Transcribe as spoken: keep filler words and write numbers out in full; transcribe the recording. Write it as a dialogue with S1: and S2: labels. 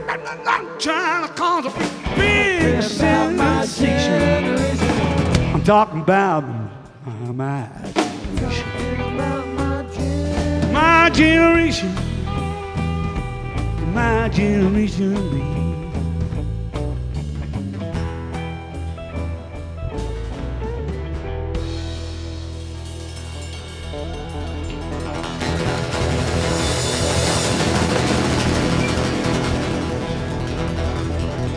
S1: I'm trying to cause a big sensation. I'm talking about my generation. My generation. My generation. Baby.